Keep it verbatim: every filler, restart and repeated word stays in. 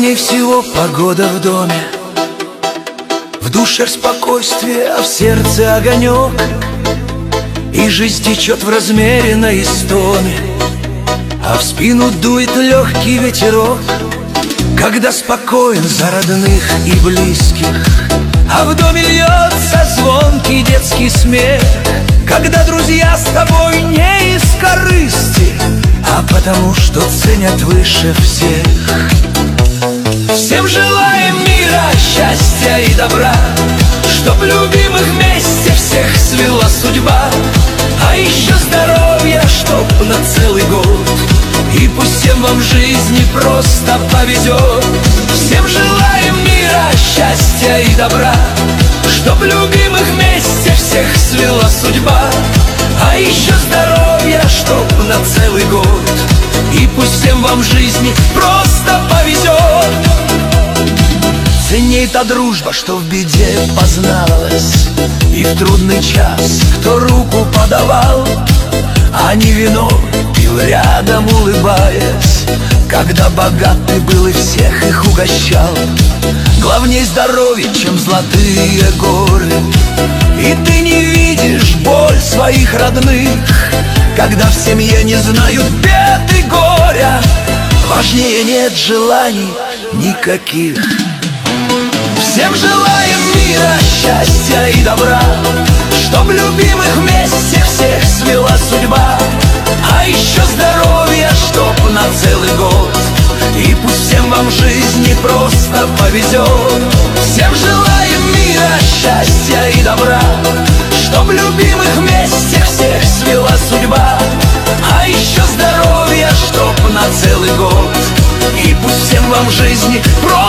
Главнее всего погода в доме, в душе спокойствие, а в сердце огонек, и жизнь течет в размеренной истоме, а в спину дует легкий ветерок. Когда спокоен за родных и близких, а в доме льется звонкий детский смех. Когда друзья с тобой не из корысти, а потому что ценят выше всех. Всем желаем мира, счастья и добра, чтоб любимых вместе всех свела судьба. А еще здоровья, чтоб на целый год, и пусть всем вам в жизни просто повезет. Всем желаем мира, счастья и добра, чтоб любимых вместе всех свела судьба. А еще здоровья, чтоб на целый год, и пусть всем вам в жизни просто повезет. Ценней та дружба, что в беде позналась, и в трудный час кто руку подавал, а не вино пил рядом, улыбаясь, когда богатый был и всех их угощал. Главней здоровье, чем золотые горы, и ты не видишь боль своих родных, когда в семье не знают бед и горя. Важнее нет желаний никаких. Всем желаем мира, счастья и добра, чтоб любимых вместе всех свела судьба. А еще здоровья, чтоб на целый год, и пусть всем вам в жизни просто повезет. Всем желаем мира, счастья и добра, чтоб любимых вместе всех свела судьба. А еще здоровья, чтоб на целый год, и пусть всем вам в жизни просто